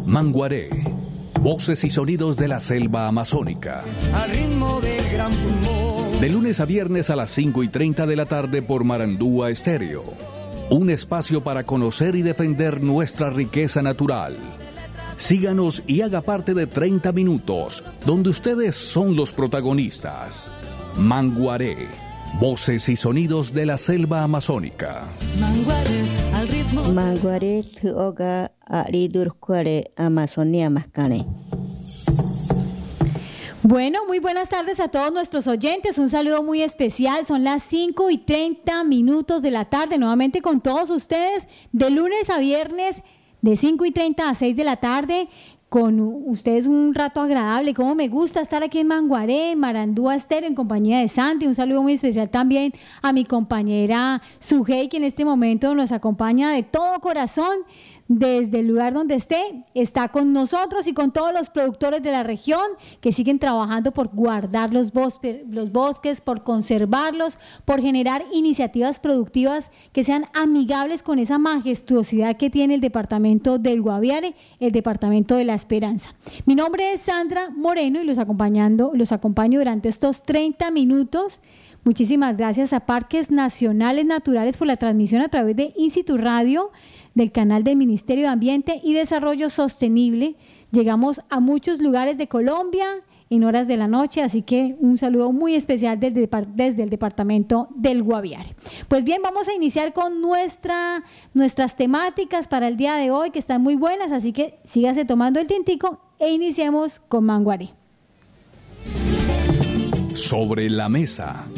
Manguaré, voces y sonidos de la selva amazónica. Al ritmo del gran pulmón. De lunes a viernes a las 5:30 de la tarde por Marandúa Estéreo. Un espacio para conocer y defender nuestra riqueza natural. Síganos y haga parte de 30 minutos, donde ustedes son los protagonistas. Manguaré, voces y sonidos de la selva amazónica. Manguaré, al ritmo. Manguaré tuoga aridurcuare Amazonia mascane. Bueno, muy buenas tardes a todos nuestros oyentes, un saludo muy especial, son las 5:30 de la tarde, nuevamente con todos ustedes, de lunes a viernes, de 5:30 a 6 de la tarde, con ustedes un rato agradable. Como me gusta estar aquí en Manguaré, en Marandúa Estéreo, en compañía de Santi. Un saludo muy especial también a mi compañera Sujei, que en este momento nos acompaña de todo corazón desde el lugar donde esté, está con nosotros y con todos los productores de la región que siguen trabajando por guardar los bosques, por conservarlos, por generar iniciativas productivas que sean amigables con esa majestuosidad que tiene el departamento del Guaviare, el departamento de La Esperanza. Mi nombre es Sandra Moreno y los acompaño durante estos 30 minutos. Muchísimas gracias a Parques Nacionales Naturales por la transmisión a través de Instituto Radio, del canal del Ministerio de Ambiente y Desarrollo Sostenible. Llegamos a muchos lugares de Colombia en horas de la noche, así que un saludo muy especial desde el departamento del Guaviare. Pues bien, vamos a iniciar con nuestras temáticas para el día de hoy, que están muy buenas, así que sígase tomando el tintico e iniciemos con Manguaré. Sobre la mesa.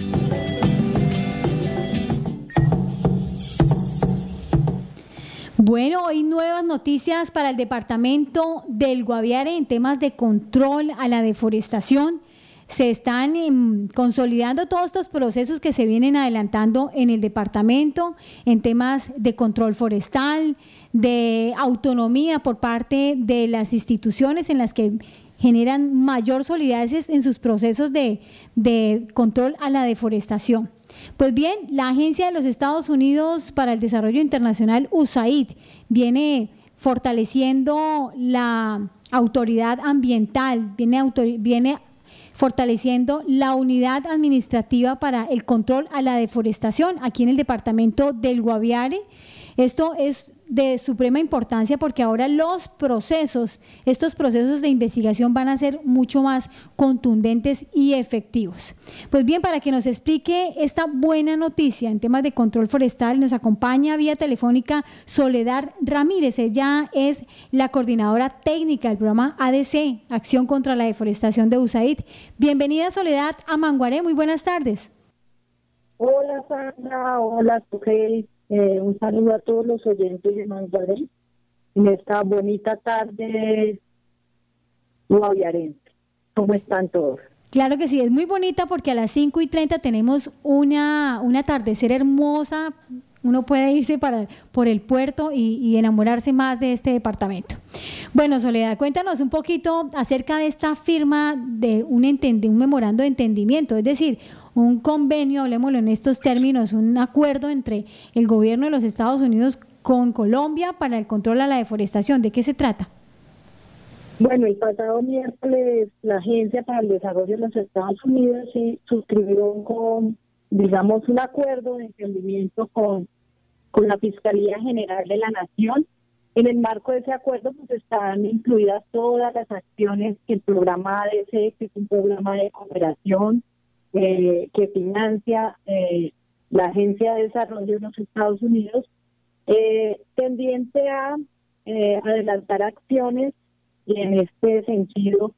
Bueno, hoy nuevas noticias para el departamento del Guaviare en temas de control a la deforestación. Se están consolidando todos estos procesos que se vienen adelantando en el departamento en temas de control forestal, de autonomía por parte de las instituciones en las que generan mayor solidez en sus procesos de control a la deforestación. Pues bien, la Agencia de los Estados Unidos para el Desarrollo Internacional, USAID, viene fortaleciendo la autoridad ambiental, viene fortaleciendo la unidad administrativa para el control a la deforestación aquí en el departamento del Guaviare. Esto es de suprema importancia porque ahora estos procesos de investigación van a ser mucho más contundentes y efectivos. Pues bien, para que nos explique esta buena noticia en temas de control forestal, nos acompaña vía telefónica Soledad Ramírez. Ella es la coordinadora técnica del programa ADC, Acción contra la Deforestación de USAID. Bienvenida, Soledad, a Manguaré. Muy buenas tardes. Hola, Sandra. Hola, Sujei. Un saludo a todos los oyentes de Manguaré en esta bonita tarde guaviarense. ¿Cómo están todos? Claro que sí, es muy bonita porque a las 5:30 tenemos un atardecer hermosa. Uno puede irse por el puerto y enamorarse más de este departamento. Bueno, Soledad, cuéntanos un poquito acerca de esta firma de un memorando de entendimiento, es decir, un convenio, hablemoslo en estos términos, un acuerdo entre el gobierno de los Estados Unidos con Colombia para el control a la deforestación. ¿De qué se trata? Bueno, el pasado miércoles la Agencia para el Desarrollo de los Estados Unidos suscribió un acuerdo de entendimiento con la Fiscalía General de la Nación. En el marco de ese acuerdo pues están incluidas todas las acciones que el programa ADC, que es un programa de cooperación que financia la Agencia de Desarrollo de los Estados Unidos, tendiente a adelantar acciones y en este sentido,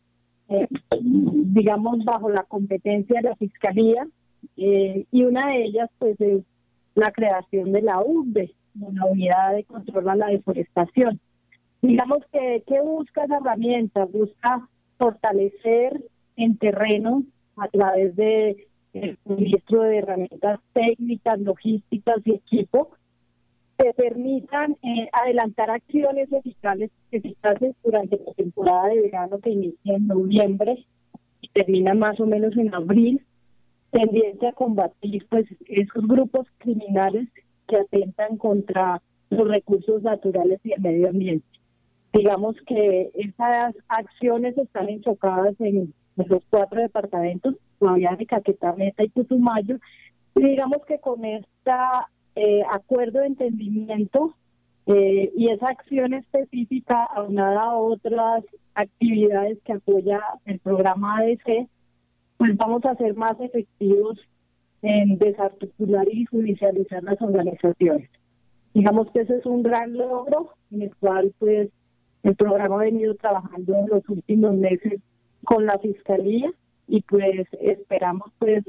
bajo la competencia de la Fiscalía, y una de ellas pues es la creación de la UCDE, la Unidad de Control a la Deforestación. Digamos que ¿qué busca esa herramienta? Busca fortalecer en terreno a través de el suministro de herramientas técnicas, logísticas y equipo que permitan adelantar acciones eficaces durante la temporada de verano que inicia en noviembre y termina más o menos en abril, tendiente a combatir pues esos grupos criminales que atentan contra los recursos naturales y el medio ambiente. Digamos que esas acciones están enfocadas en los 4 departamentos, Guaviare, Caquetá, Meta y Putumayo, y digamos que con este acuerdo de entendimiento y esa acción específica aunada a otras actividades que apoya el programa ADC, pues vamos a ser más efectivos en desarticular y judicializar las organizaciones. Digamos que ese es un gran logro en el cual pues el programa ha venido trabajando en los últimos meses con la Fiscalía y pues esperamos pues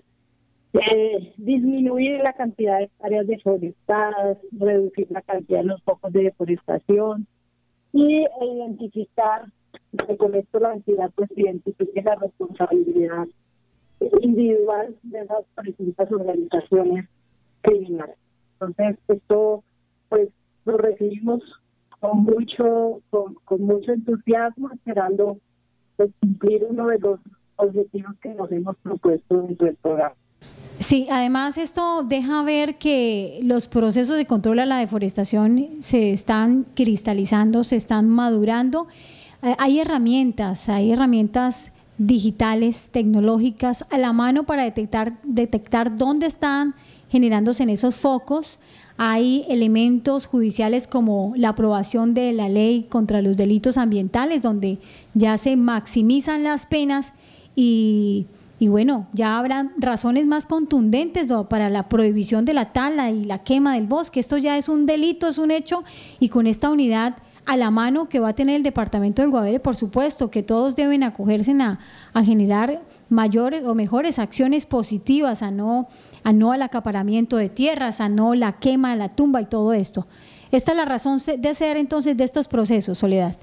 disminuir la cantidad de áreas deforestadas, reducir la cantidad de los focos de deforestación y identificar, que con esto la entidad pues identifique la responsabilidad individual de esas presuntas organizaciones criminales. Entonces esto pues lo recibimos con mucho entusiasmo, esperando pues cumplir uno de los objetivos que nos hemos propuesto dentro del programa. Sí, además esto deja ver que los procesos de control a la deforestación se están cristalizando, se están madurando. Hay herramientas digitales, tecnológicas a la mano para detectar dónde están generándose en esos focos. Hay elementos judiciales como la aprobación de la ley contra los delitos ambientales, donde ya se maximizan las penas y bueno, ya habrán razones más contundentes para la prohibición de la tala y la quema del bosque. Esto ya es un delito, es un hecho, y con esta unidad a la mano que va a tener el departamento del Guaviare, por supuesto que todos deben acogerse a generar mayores o mejores acciones positivas, a no al acaparamiento de tierras, a no la quema, la tumba y todo esto. Esta es la razón de ser entonces de estos procesos, Soledad.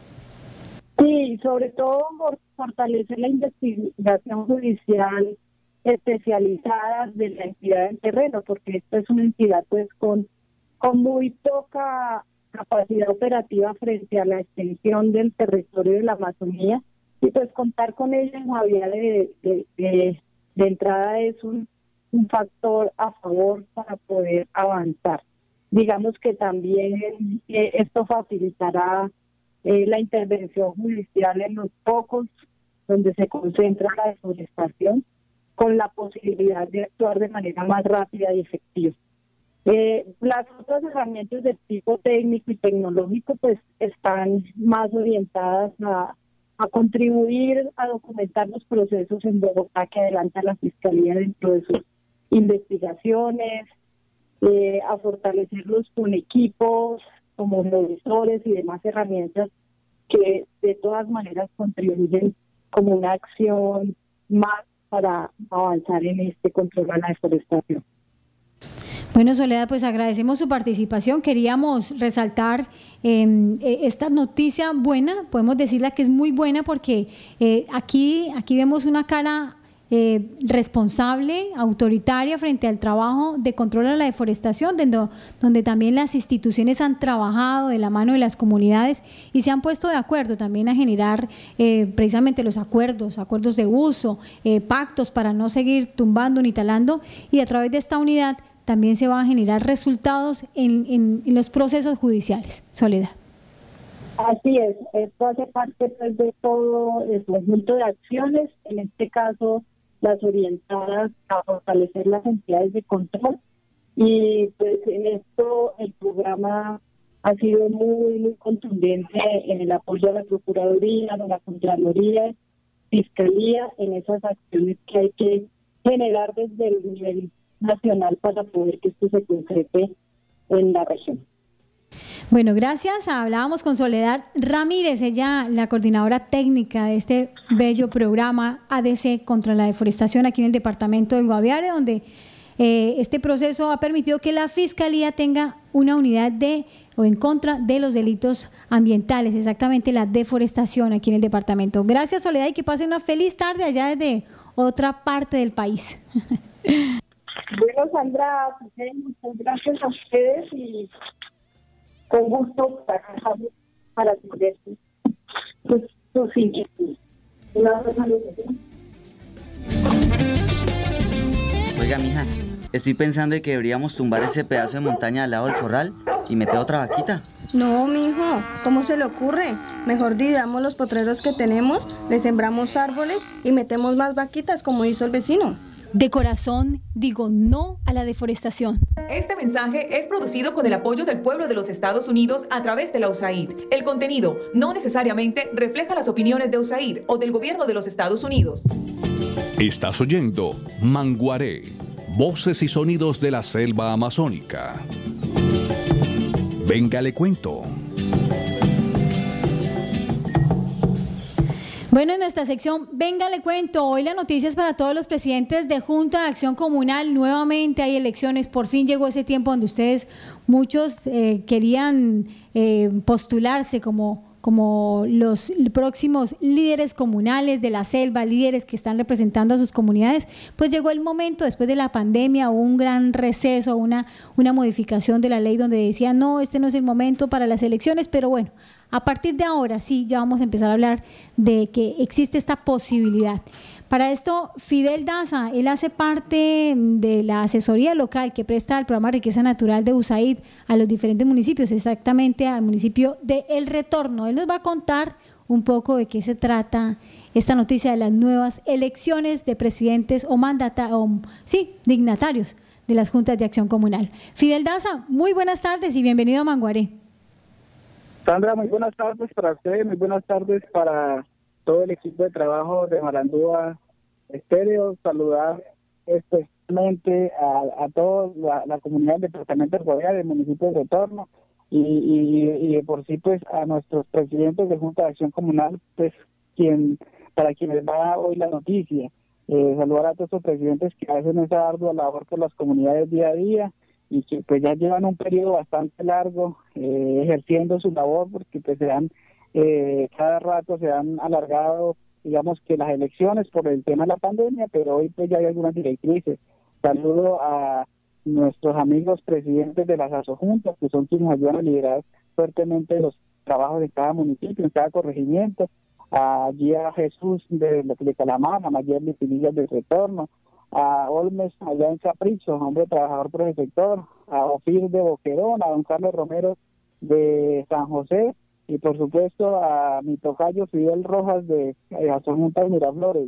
Sí, sobre todo por fortalecer la investigación judicial especializada de la entidad del terreno, porque esta es una entidad pues con muy poca capacidad operativa frente a la extensión del territorio de la Amazonía, y pues contar con ella en Guaviare de entrada es un factor a favor para poder avanzar. Digamos que también esto facilitará la intervención judicial en los focos donde se concentra la deforestación, con la posibilidad de actuar de manera más rápida y efectiva. Las otras herramientas de tipo técnico y tecnológico pues están más orientadas a contribuir a documentar los procesos en Bogotá que adelanta la Fiscalía dentro de sus investigaciones, a fortalecerlos con equipos como monitores y demás herramientas que de todas maneras contribuyen como una acción más para avanzar en este control a la deforestación. Bueno, Soledad, pues agradecemos su participación. Queríamos resaltar esta noticia buena, podemos decirla que es muy buena porque aquí vemos una cara responsable, autoritaria frente al trabajo de control a la deforestación, donde también las instituciones han trabajado de la mano de las comunidades y se han puesto de acuerdo también a generar precisamente los acuerdos de uso, pactos para no seguir tumbando ni talando, y a través de esta unidad también se van a generar resultados en los procesos judiciales. Soledad. Así es, esto hace parte pues, de todo el conjunto de acciones, en este caso las orientadas a fortalecer las entidades de control, y pues en esto el programa ha sido muy contundente en el apoyo a la Procuraduría, a la Contraloría, Fiscalía, en esas acciones que hay que generar desde el nivel nacional para poder que esto se concrete en la región. Bueno, gracias. Hablábamos con Soledad Ramírez, ella la coordinadora técnica de este bello programa ADC contra la deforestación aquí en el departamento del Guaviare, donde este proceso ha permitido que la Fiscalía tenga una unidad en contra de los delitos ambientales, exactamente la deforestación aquí en el departamento. Gracias, Soledad, y que pasen una feliz tarde allá desde otra parte del país. Bueno, Sandra, muchas gracias a ustedes y con gusto para atender sus inquietudes. Oiga, mija, estoy pensando de que deberíamos tumbar ese pedazo de montaña al lado del corral y meter otra vaquita. No, mijo, ¿cómo se le ocurre? Mejor dividamos los potreros que tenemos, le sembramos árboles y metemos más vaquitas como hizo el vecino. De corazón digo no a la deforestación. Este mensaje es producido con el apoyo del pueblo de los Estados Unidos a través de la USAID. El contenido no necesariamente refleja las opiniones de USAID o del gobierno de los Estados Unidos. Estás oyendo Manguaré, voces y sonidos de la selva amazónica. Venga, le cuento. Bueno, en nuestra sección Venga, le cuento. Hoy la noticia es para todos los presidentes de Junta de Acción Comunal. Nuevamente hay elecciones. Por fin llegó ese tiempo donde ustedes, muchos querían postularse como los próximos líderes comunales de la selva, líderes que están representando a sus comunidades. Pues llegó el momento, después de la pandemia, hubo un gran receso, una modificación de la ley donde decía no, este no es el momento para las elecciones, pero bueno, a partir de ahora sí, ya vamos a empezar a hablar de que existe esta posibilidad. Para esto, Fidel Daza, él hace parte de la asesoría local que presta al programa Riqueza Natural de USAID a los diferentes municipios, exactamente al municipio de El Retorno. Él nos va a contar un poco de qué se trata esta noticia de las nuevas elecciones de presidentes o dignatarios de las juntas de acción comunal. Fidel Daza, muy buenas tardes y bienvenido a Manguaré. Sandra, muy buenas tardes para usted, muy buenas tardes para todo el equipo de trabajo de Marandúa Estéreo. Saludar especialmente a toda la comunidad del departamento del Guaviare, del municipio de Retorno, y de por sí pues a nuestros presidentes de Junta de Acción Comunal, pues para quienes va hoy la noticia. Saludar a todos los presidentes que hacen esa ardua labor por las comunidades día a día y que pues ya llevan un periodo bastante largo ejerciendo su labor, porque pues cada rato se han alargado, digamos que las elecciones por el tema de la pandemia, pero hoy pues ya hay algunas directrices. Saludo a nuestros amigos presidentes de las asojuntas, que son quienes ayudan a liderar fuertemente los trabajos de cada municipio, en cada corregimiento, allí a Jesús de Calamar, a Mayerly Pinillas del Retorno, a Olmes allá en Capricho, hombre trabajador por el sector, a Ofir de Boquerón, a don Carlos Romero de San José, y por supuesto a mi tocayo Fidel Rojas de Asojuntas Miraflores.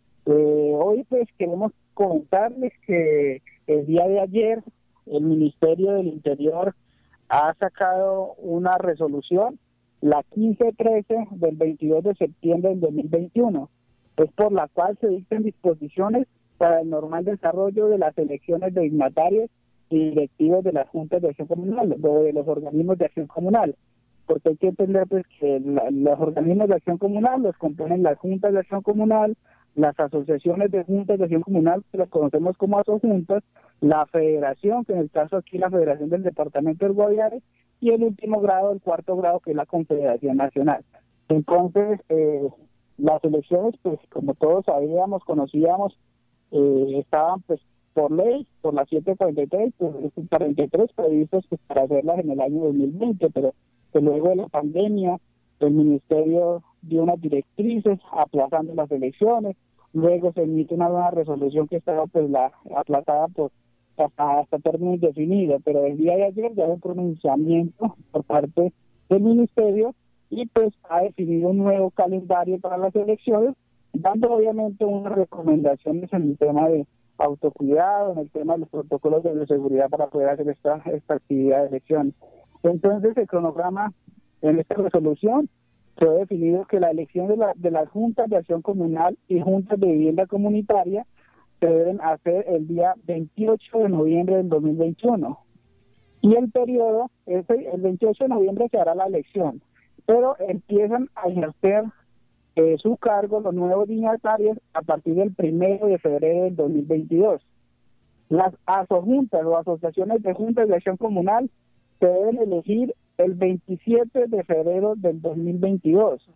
Hoy pues queremos comentarles que el día de ayer el Ministerio del Interior ha sacado una resolución, la 1513 del 22 de septiembre del 2021, es por la cual se dictan disposiciones para el normal desarrollo de las elecciones de dignatarios y directivos de las juntas de acción comunal o de los organismos de acción comunal, porque hay que entender pues que los organismos de acción comunal los componen las juntas de acción comunal, las asociaciones de juntas de acción comunal, que las conocemos como asojuntas, la federación, que en el caso aquí la Federación del Departamento del Guaviare, y el último grado, el cuarto grado, que es la Confederación Nacional. Entonces, las elecciones, pues como todos sabíamos, conocíamos, estaban pues por ley, por la 743, pues 43 previstos pues, para hacerlas en el año 2020, pero que luego de la pandemia el ministerio dio unas directrices aplazando las elecciones, luego se emite una nueva resolución que estaba pues aplazada por hasta términos indefinidos, pero el día de ayer ya hubo un pronunciamiento por parte del ministerio y pues ha definido un nuevo calendario para las elecciones, dando obviamente unas recomendaciones en el tema de autocuidado, en el tema de los protocolos de bioseguridad para poder hacer esta actividad de elecciones. Entonces el cronograma en esta resolución fue definido que la elección de las juntas de acción comunal y juntas de vivienda comunitaria se deben hacer el día 28 de noviembre del 2021. Y el periodo, el 28 de noviembre se hará la elección, pero empiezan a ejercer su cargo los nuevos dignatarios a partir del 1 de febrero del 2022. Las asojuntas o asociaciones de juntas de acción comunal se deben elegir el 27 de febrero del 2022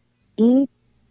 y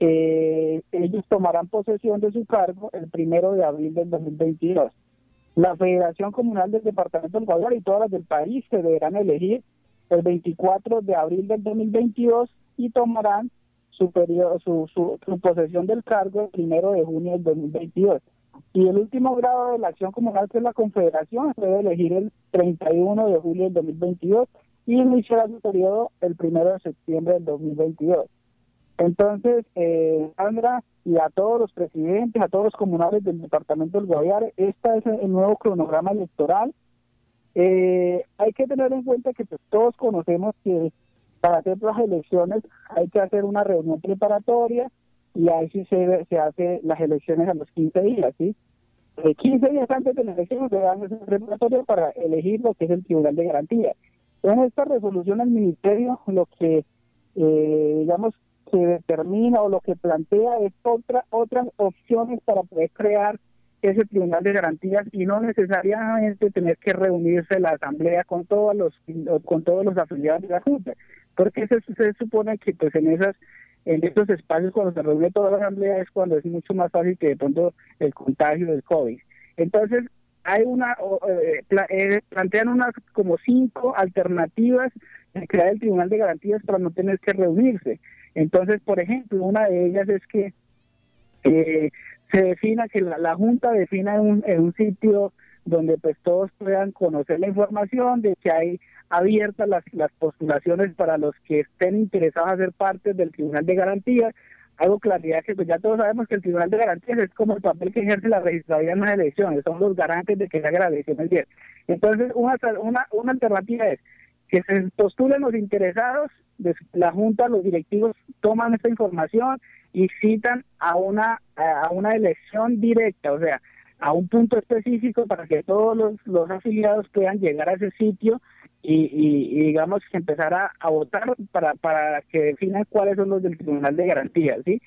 ellos tomarán posesión de su cargo el 1 de abril del 2022. La Federación Comunal del Departamento del Guaviare y todas las del país se deberán elegir el 24 de abril del 2022 y tomarán su posesión del cargo el 1 de junio del 2022. Y el último grado de la acción comunal, que es la Confederación, se debe elegir el 31 de julio del 2022 y iniciará su periodo el 1 de septiembre del 2022. Entonces, Sandra, y a todos los presidentes, a todos los comunales del departamento del Guaviare, este es el nuevo cronograma electoral. Hay que tener en cuenta que pues, todos conocemos que para hacer las elecciones hay que hacer una reunión preparatoria y ahí sí se hace las elecciones a los 15 días, ¿sí? 15 días antes de la elección se dan esa preparatoria para elegir lo que es el Tribunal de Garantía. En esta resolución el Ministerio lo que, digamos, que determina o lo que plantea es otras opciones para poder crear ese Tribunal de Garantías y no necesariamente tener que reunirse la Asamblea con todos los afiliados de la Junta, porque se supone que pues en esos espacios cuando se reúne toda la Asamblea es cuando es mucho más fácil que de pronto el contagio del COVID. Entonces hay plantean unas como 5 alternativas de crear el Tribunal de Garantías para no tener que reunirse. Entonces, por ejemplo, una de ellas es que se defina que la Junta defina en un sitio donde pues todos puedan conocer la información de que hay abiertas las postulaciones para los que estén interesados a ser parte del Tribunal de Garantías. Hago claridad que pues ya todos sabemos que el Tribunal de Garantías es como el papel que ejerce la registraduría en las elecciones, son los garantes de que se haga la elección bien. Entonces, una alternativa es que se postulen los interesados, la Junta, los directivos toman esta información y citan a una elección directa, o sea, a un punto específico para que todos los afiliados puedan llegar a ese sitio y digamos que empezar a votar para que definan cuáles son los del Tribunal de Garantías, ¿sí?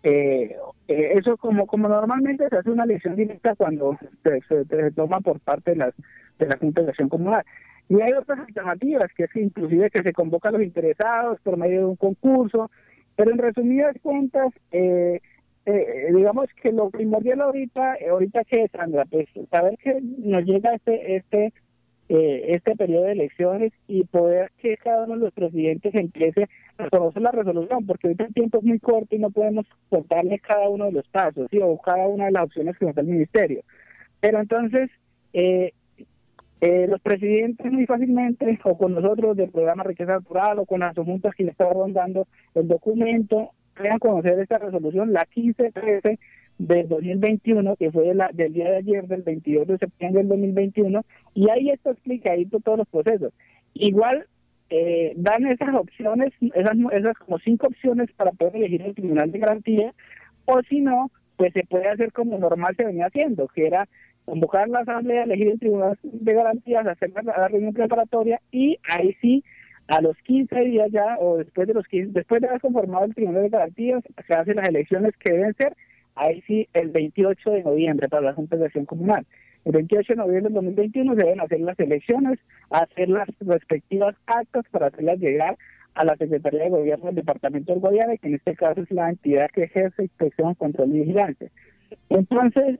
Eso como normalmente se hace una elección directa cuando se toma por parte de la Junta de Acción Comunal. Y hay otras alternativas, que es inclusive que se convoca a los interesados por medio de un concurso, pero en resumidas cuentas, digamos que lo primordial ahorita que es, Sandra, pues saber que nos llega este periodo de elecciones y poder que cada uno de los presidentes empiece a conocer la resolución, porque ahorita el tiempo es muy corto y no podemos contarles cada uno de los pasos, ¿sí? O cada una de las opciones que nos da el ministerio. Pero entonces, los presidentes muy fácilmente, o con nosotros del programa Riqueza Natural, o con las juntas que les estaba rondando el documento, puedan conocer esta resolución, la 1513 del 2021, que fue del día de ayer, del 22 de septiembre del 2021, y ahí está explicadito todos los procesos. Igual dan esas opciones, esas como 5 opciones para poder elegir el Tribunal de Garantía, o si no, pues se puede hacer como normal se venía haciendo, que era convocar la Asamblea, elegir el Tribunal de Garantías, hacer la reunión preparatoria y ahí sí, a los 15 días ya, o después de haber conformado el Tribunal de Garantías, se hacen las elecciones que deben ser, ahí sí, el 28 de noviembre para la Junta de Acción Comunal. El 28 de noviembre del 2021 se deben hacer las elecciones, hacer las respectivas actas para hacerlas llegar a la Secretaría de Gobierno del Departamento del Guaviare, que en este caso es la entidad que ejerce inspección, control y vigilancia. Entonces,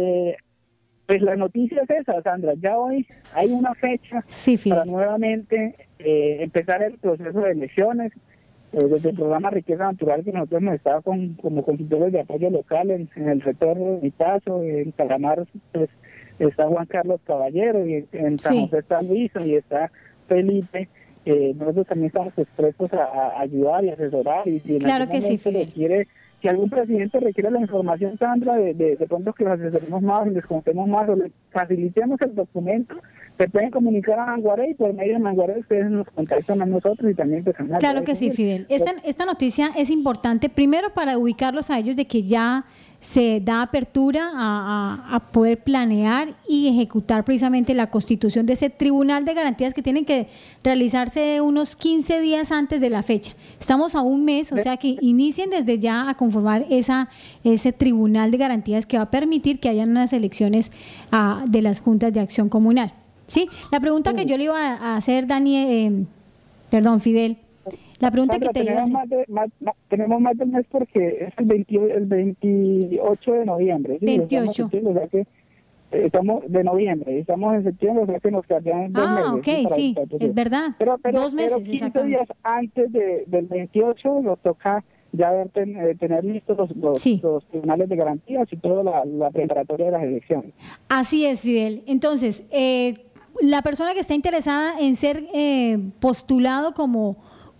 pues la noticia es esa, Sandra. Ya hoy hay una fecha para nuevamente empezar el proceso de elecciones. Desde el programa Riqueza Natural, que nosotros hemos estado como consultores de apoyo local en el retorno de mi paso, en Calamar pues, está Juan Carlos Caballero, y en San José está Luis y está Felipe. Nosotros también estamos expuestos a ayudar y asesorar, y si en claro algún que sí, momento requiere, si algún presidente requiere la información, Sandra, de pronto que los asesoremos más, les contemos más o les facilitemos el documento, se pueden comunicar a Manguaré y por medio de Manguaré ustedes nos contactan a nosotros y también personal. Claro que sí, Fidel. Esta noticia es importante primero para ubicarlos a ellos de que ya se da apertura a poder planear y ejecutar precisamente la constitución de ese Tribunal de Garantías que tienen que realizarse unos 15 días antes de la fecha. Estamos a un mes, o sea que inicien desde ya a conformar ese Tribunal de Garantías que va a permitir que hayan unas elecciones de las juntas de acción comunal. Sí, la pregunta que yo le iba a hacer, Fidel, la pregunta Sandra, que te iba a hacer. Tenemos más del mes porque es el 28 de noviembre. ¿Sí? 28. Estamos de noviembre, estamos en septiembre, o sea que nos quedan 2 meses. Ok, sí, es verdad. Pero 2 meses, 15 días antes del 28 nos toca ya tener listos los tribunales de garantías y toda la preparatoria de las elecciones. Así es, Fidel. Entonces, la persona que está interesada en ser postulado como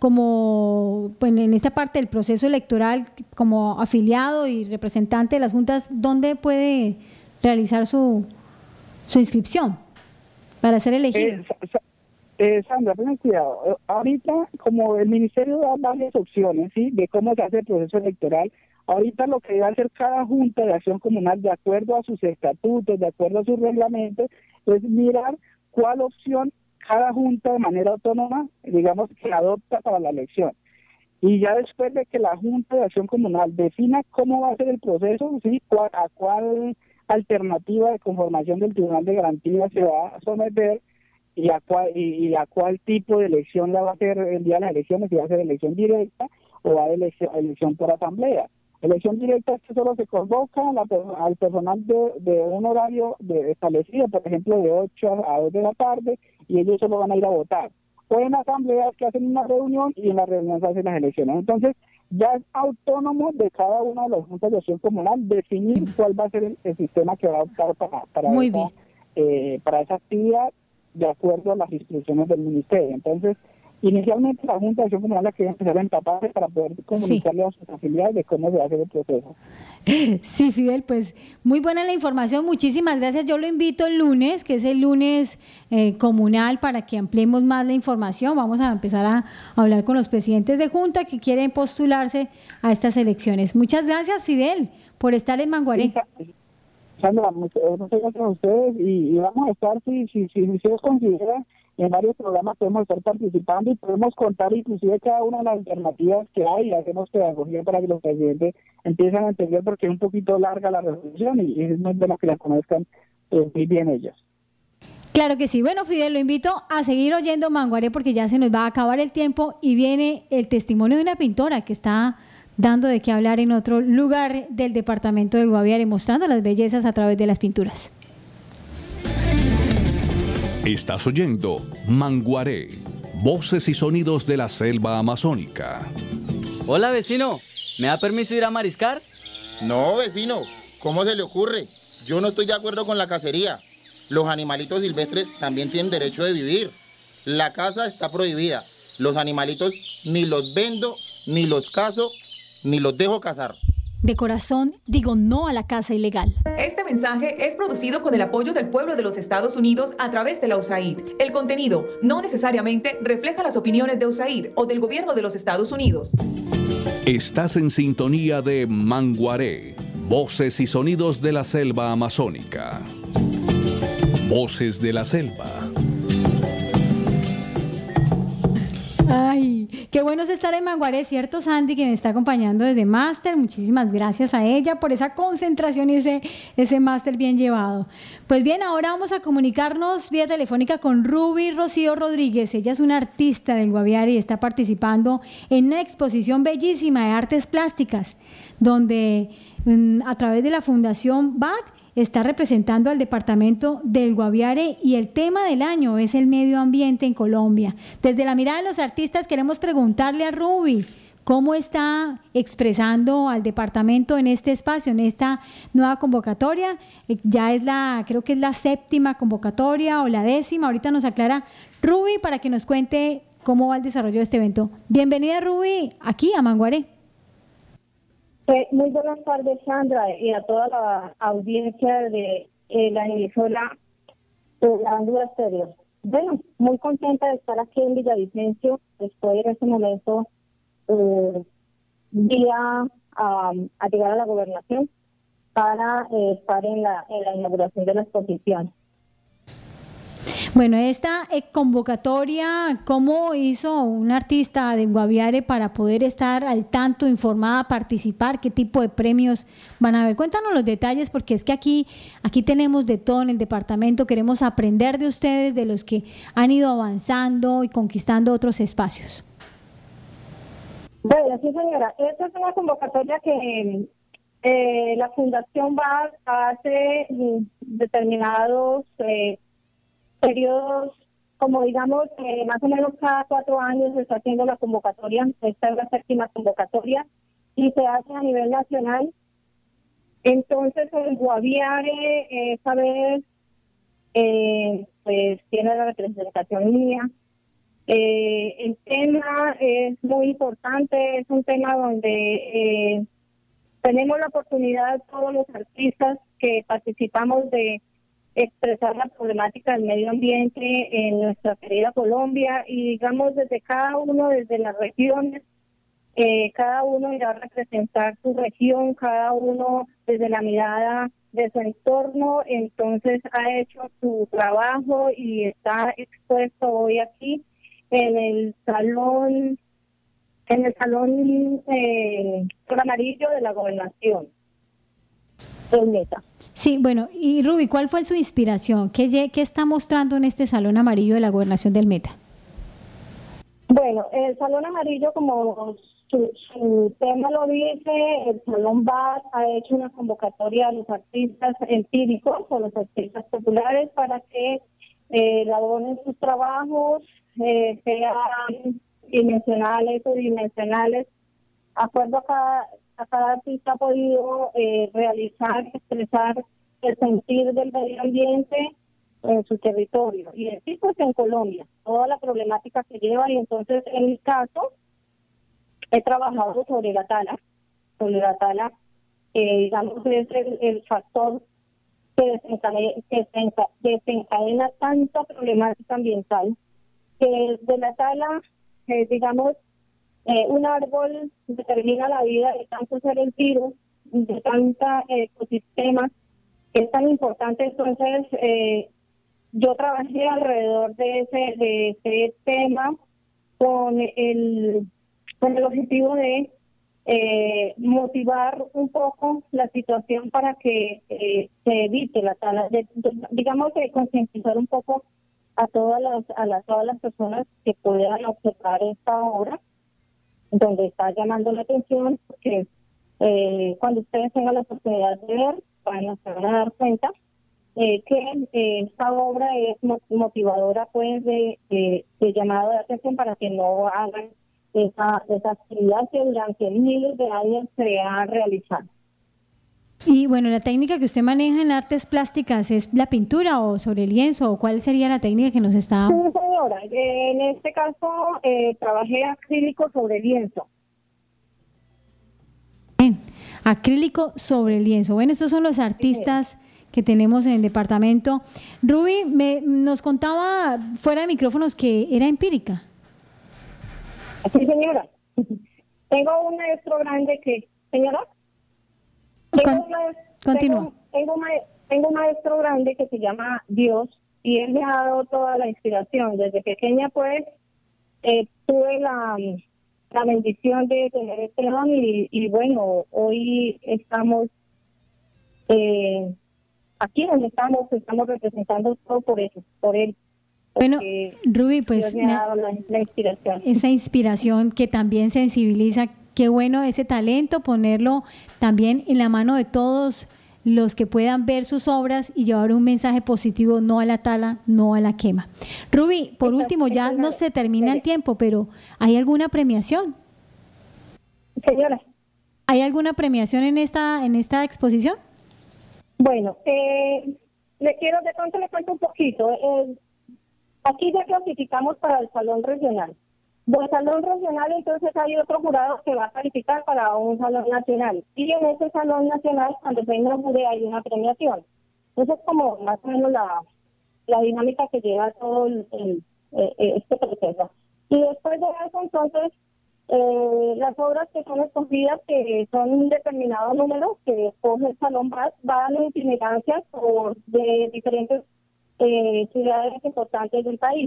pues, en esta parte del proceso electoral, como afiliado y representante de las juntas, ¿dónde puede realizar su inscripción para ser elegido? Sandra, ten cuidado. Ahorita, como el ministerio da varias opciones, ¿sí?, de cómo se hace el proceso electoral, ahorita lo que debe hacer cada junta de acción comunal, de acuerdo a sus estatutos, de acuerdo a sus reglamentos, es mirar cuál opción cada junta de manera autónoma, digamos, que adopta para la elección. Y ya después de que la Junta de Acción Comunal defina cómo va a ser el proceso, ¿sí?, a cuál alternativa de conformación del Tribunal de Garantías se va a someter, y a cuál tipo de elección la va a hacer el día de las elecciones, si va a ser elección directa o va a elección por asamblea. Elección directa es que solo se convoca al personal de un horario establecido, por ejemplo, de 8 a 2 de la tarde, y ellos solo van a ir a votar. O en asambleas que hacen una reunión y en la reunión se hacen las elecciones. Entonces, ya es autónomo de cada una de las juntas de acción comunal definir cuál va a ser el sistema que va a optar para esa actividad, de acuerdo a las instrucciones del ministerio. Entonces, inicialmente la Junta de Acción Comunal la que empezar a empaparse para poder comunicarle a sus afiliados de cómo se va a hacer el proceso. Sí, Fidel, pues muy buena la información, muchísimas gracias. Yo lo invito el lunes, que es el lunes comunal, para que ampliemos más la información. Vamos a empezar a hablar con los presidentes de Junta que quieren postularse a estas elecciones. Muchas gracias, Fidel, por estar en Manguaré. Sandra, muchas gracias a ustedes, y vamos a estar, si ustedes consideran, en varios programas podemos estar participando y podemos contar inclusive cada una de las alternativas que hay, y hacemos pedagogía para que los presidentes empiecen a entender, porque es un poquito larga la resolución y es muy bueno que la conozcan muy bien ellos. Claro que sí. Bueno, Fidel, lo invito a seguir oyendo Manguaré porque ya se nos va a acabar el tiempo y viene el testimonio de una pintora que está dando de qué hablar en otro lugar del departamento del Guaviare, mostrando las bellezas a través de las pinturas. Estás oyendo Manguaré, voces y sonidos de la selva amazónica. Hola, vecino, ¿me da permiso ir a mariscar? No, vecino, ¿cómo se le ocurre? Yo no estoy de acuerdo con la cacería. Los animalitos silvestres también tienen derecho de vivir. La caza está prohibida. Los animalitos ni los vendo, ni los cazo, ni los dejo cazar. De corazón, digo no a la caza ilegal. Este mensaje es producido con el apoyo del pueblo de los Estados Unidos a través de la USAID. El contenido no necesariamente refleja las opiniones de USAID o del gobierno de los Estados Unidos. Estás en sintonía de Manguaré, voces y sonidos de la selva amazónica. Voces de la selva. Ay, qué bueno es estar en Manguaré, ¿cierto, Sandy, que me está acompañando desde máster? Muchísimas gracias a ella por esa concentración y ese máster bien llevado. Pues bien, ahora vamos a comunicarnos vía telefónica con Ruby Rocío Rodríguez. Ella es una artista del Guaviare y está participando en una exposición bellísima de artes plásticas, donde a través de la Fundación BAT está representando al departamento del Guaviare, y el tema del año es el medio ambiente en Colombia. Desde la mirada de los artistas queremos preguntarle a Ruby cómo está expresando al departamento en este espacio, en esta nueva convocatoria. Ya es creo que es la 7ª convocatoria o la 10ª. Ahorita nos aclara Ruby para que nos cuente cómo va el desarrollo de este evento. Bienvenida, Ruby, aquí a Manguaré. Muy buenas tardes, Sandra, y a toda la audiencia de la emisora de Marandúa Estéreo. Bueno, muy contenta de estar aquí en Villavicencio. Estoy en este momento vía a llegar a la gobernación para estar en la inauguración de la exposición. Bueno, esta convocatoria, ¿cómo hizo un artista de Guaviare para poder estar al tanto, informada, participar? ¿Qué tipo de premios van a haber? Cuéntanos los detalles, porque es que aquí tenemos de todo en el departamento. Queremos aprender de ustedes, de los que han ido avanzando y conquistando otros espacios. Bueno, sí, señora. Esta es una convocatoria que la Fundación BAT hace determinados periodos, como digamos, más o menos cada 4 años se está haciendo la convocatoria. Esta es la 7ª convocatoria y se hace a nivel nacional. Entonces, el Guaviare esta vez pues tiene la representación mía. El tema es muy importante, es un tema donde tenemos la oportunidad todos los artistas que participamos de expresar la problemática del medio ambiente en nuestra querida Colombia, y digamos desde cada uno, desde las regiones, cada uno irá a representar su región, cada uno desde la mirada de su entorno. Entonces ha hecho su trabajo y está expuesto hoy aquí en el salón Sol Amarillo de la Gobernación del Meta. Sí, bueno, y Ruby, ¿cuál fue su inspiración? ¿Qué está mostrando en este Salón Amarillo de la Gobernación del Meta? Bueno, el Salón Amarillo, como su tema lo dice, el Salón BAT ha hecho una convocatoria a los artistas empíricos o los artistas populares para que elaboren sus trabajos, sean dimensionales o dimensionales, acuerdo a cada artista ha podido realizar, expresar el sentir del medio ambiente en su territorio, y así pues en Colombia, toda la problemática que lleva. Y entonces en mi caso he trabajado sobre la tala, digamos es el factor que desencadena tanta problemática ambiental, que de la tala, digamos, un árbol determina la vida de tanto ser el virus, de tanta ecosistema, que es tan importante. Entonces, yo trabajé alrededor de ese tema con el objetivo de motivar un poco la situación para que se evite la tala, digamos, de concientizar un poco a todas las personas que puedan observar esta obra, donde está llamando la atención, porque cuando ustedes tengan la oportunidad de ver, se van a dar cuenta que esta obra es motivadora, pues, de llamado de atención para que no hagan esa actividad que durante miles de años se ha realizado. Y bueno, la técnica que usted maneja en artes plásticas, ¿es la pintura o sobre lienzo? ¿O cuál sería la técnica que nos está...? Sí, señora. En este caso trabajé acrílico sobre lienzo. Bien. Acrílico sobre lienzo. Bueno, estos son los artistas que tenemos en el departamento. Ruby nos contaba fuera de micrófonos que era empírica. Sí, señora. Tengo un maestro grande que... ¿Señora? Continúa. Tengo un maestro grande que se llama Dios, y él me ha dado toda la inspiración. Desde pequeña, pues, tuve la bendición de tener este don, y bueno, hoy estamos aquí donde estamos representando todo por eso, por él. Bueno, Ruby, pues Dios me ha dado la inspiración. Esa inspiración que también sensibiliza, qué bueno ese talento, ponerlo también en la mano de todos los que puedan ver sus obras y llevar un mensaje positivo, no a la tala, no a la quema. Ruby, por último, ya no se termina el tiempo, pero ¿hay alguna premiación? Señora. ¿Hay alguna premiación en esta exposición? Bueno, le cuento un poquito. Aquí ya clasificamos para el salón regional. Del salón regional, entonces hay otro jurado que va a calificar para un salón nacional. Y en ese salón nacional, cuando se inaugure, hay una premiación. Entonces, como más o menos la dinámica que lleva todo este proceso. Y después de eso, entonces, las obras que son escogidas, que son un determinado número que escoge el salón BAT, van en itinerancias de diferentes ciudades importantes del país.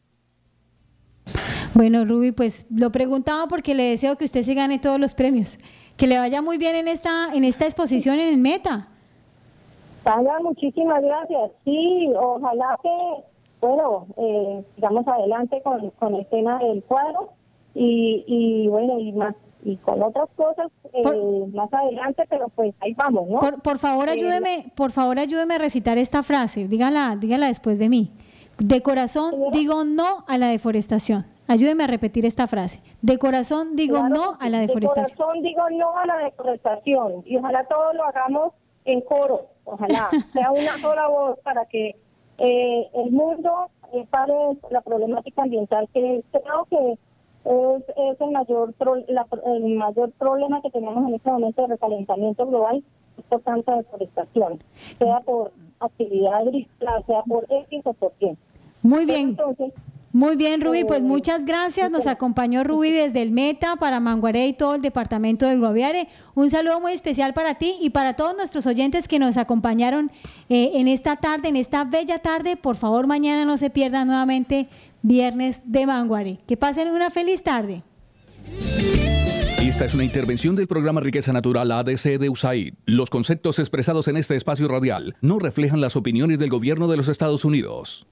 Bueno, Ruby, pues lo preguntaba porque le deseo que usted se gane todos los premios, que le vaya muy bien en esta exposición en el Meta. Sandra, muchísimas gracias. Sí, ojalá que, bueno, sigamos adelante con el tema del cuadro y bueno, y con otras cosas más adelante, pero pues ahí vamos, ¿no? Por favor, ayúdeme a recitar esta frase. Dígala después de mí. De corazón digo no a la deforestación. Ayúdeme a repetir esta frase. De corazón digo no a la deforestación. De corazón digo no a la deforestación. Y ojalá todos lo hagamos en coro. Ojalá sea una sola voz para que el mundo pare la problemática ambiental, que creo que es el mayor problema que tenemos en este momento de recalentamiento global, por tanta deforestación, sea por actividad agrícola, sea por X o por Y. Muy bien. Entonces, muy bien, Ruby, pues muchas gracias. Nos acompañó Ruby desde el Meta para Manguaré y todo el departamento del Guaviare. Un saludo muy especial para ti y para todos nuestros oyentes que nos acompañaron en esta tarde, en esta bella tarde. Por favor, mañana no se pierdan nuevamente Viernes de Manguaré. Que pasen una feliz tarde. Esta es una intervención del programa Riqueza Natural ADC de USAID. Los conceptos expresados en este espacio radial no reflejan las opiniones del Gobierno de los Estados Unidos.